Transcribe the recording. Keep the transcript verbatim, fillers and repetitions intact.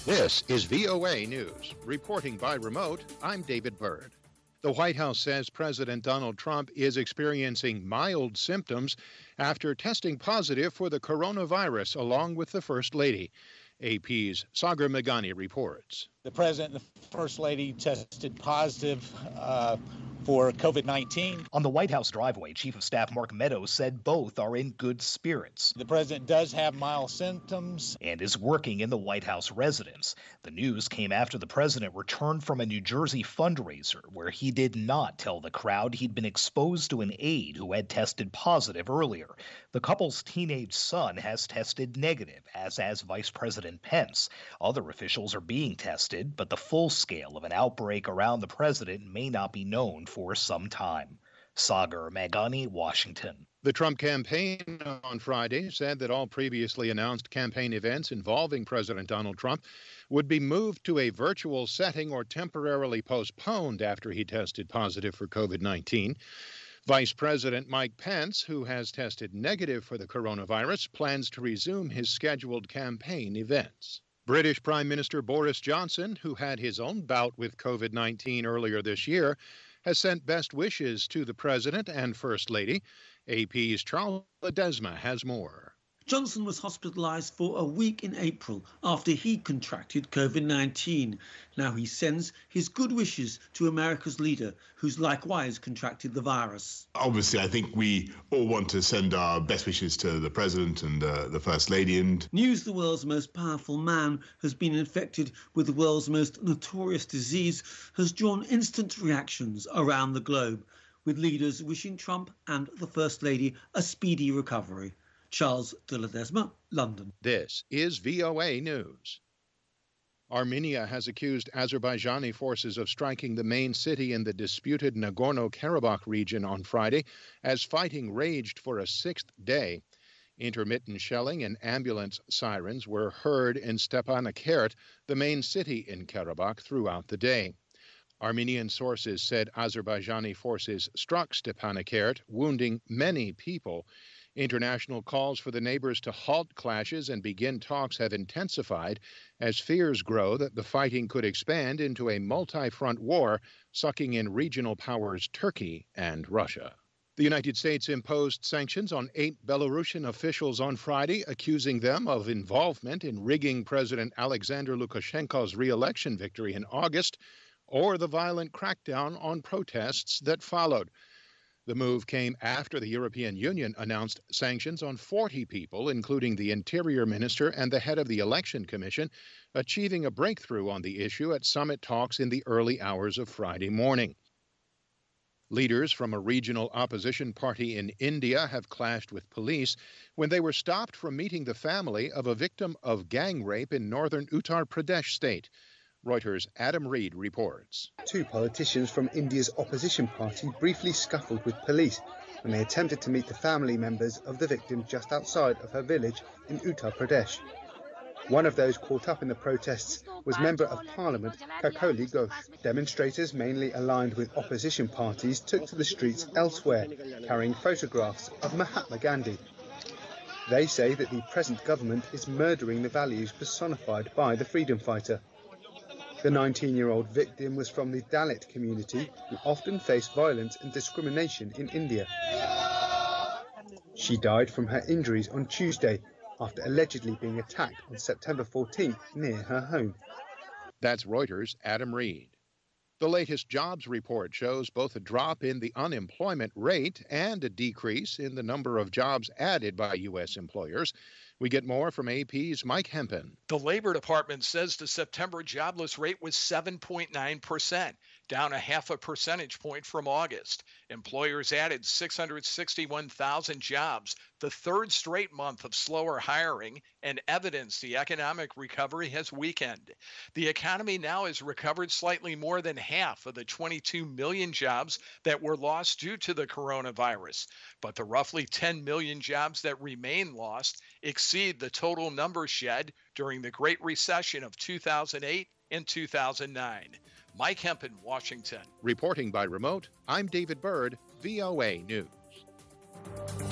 This is V O A News. Reporting by remote, I'm David Byrd. The White House says President Donald Trump is experiencing mild symptoms after testing positive for the coronavirus, along with the First Lady. A P's Sagar Meghani reports. The President and the First Lady tested positive uh, for COVID nineteen. On the White House driveway, Chief of Staff Mark Meadows said both are in good spirits. The President does have mild symptoms and is working in the White House residence. The news came after the President returned from a New Jersey fundraiser where he did not tell the crowd he'd been exposed to an aide who had tested positive earlier. The couple's teenage son has tested negative, as has Vice President Pence. Other officials are being tested, but the full scale of an outbreak around the President may not be known for some time. Sagar Meghani, Washington. The Trump campaign on Friday said that all previously announced campaign events involving President Donald Trump would be moved to a virtual setting or temporarily postponed after he tested positive for COVID nineteen. Vice President Mike Pence, who has tested negative for the coronavirus, plans to resume his scheduled campaign events. British Prime Minister Boris Johnson, who had his own bout with COVID nineteen earlier this year, has sent best wishes to the President and First Lady. A P's Charles Ledesma has more. Johnson was hospitalized for a week in April after he contracted COVID nineteen. Now he sends his good wishes to America's leader, who's likewise contracted the virus. Obviously, I think we all want to send our best wishes to the President and uh, the First Lady. And news the world's most powerful man has been infected with the world's most notorious disease has drawn instant reactions around the globe, with leaders wishing Trump and the First Lady a speedy recovery. Charles de Ledesma, London. This is V O A News. Armenia has accused Azerbaijani forces of striking the main city in the disputed Nagorno-Karabakh region on Friday as fighting raged for a sixth day. Intermittent shelling and ambulance sirens were heard in Stepanakert, the main city in Karabakh, throughout the day. Armenian sources said Azerbaijani forces struck Stepanakert, wounding many people. International calls for the neighbors to halt clashes and begin talks have intensified as fears grow that the fighting could expand into a multi-front war, sucking in regional powers Turkey and Russia. The United States imposed sanctions on eight Belarusian officials on Friday, accusing them of involvement in rigging President Alexander Lukashenko's re-election victory in August, or the violent crackdown on protests that followed. The move came after the European Union announced sanctions on forty people, including the Interior Minister and the head of the Election Commission, achieving a breakthrough on the issue at summit talks in the early hours of Friday morning. Leaders from a regional opposition party in India have clashed with police when they were stopped from meeting the family of a victim of gang rape in northern Uttar Pradesh state. Reuters' Adam Reed reports. Two politicians from India's opposition party briefly scuffled with police when they attempted to meet the family members of the victim just outside of her village in Uttar Pradesh. One of those caught up in the protests was Member of Parliament Kakoli Ghosh. Demonstrators, mainly aligned with opposition parties, took to the streets elsewhere, carrying photographs of Mahatma Gandhi. They say that the present government is murdering the values personified by the freedom fighter. The nineteen-year-old victim was from the Dalit community, who often face violence and discrimination in India. She died from her injuries on Tuesday after allegedly being attacked on September fourteenth near her home. That's Reuters' Adam Reed. The latest jobs report shows both a drop in the unemployment rate and a decrease in the number of jobs added by U S employers. We get more from A P's Mike Hempen. The Labor Department says the September jobless rate was seven point nine percent, down a half a percentage point from August. Employers added six hundred sixty-one thousand jobs, the third straight month of slower hiring, and evidence the economic recovery has weakened. The economy now has recovered slightly more than half of the twenty-two million jobs that were lost due to the coronavirus. But the roughly ten million jobs that remain lost exceed the total number shed during the Great Recession of two thousand eight and two thousand nine. Mike Hempen, Washington. Reporting by remote, I'm David Byrd, V O A News.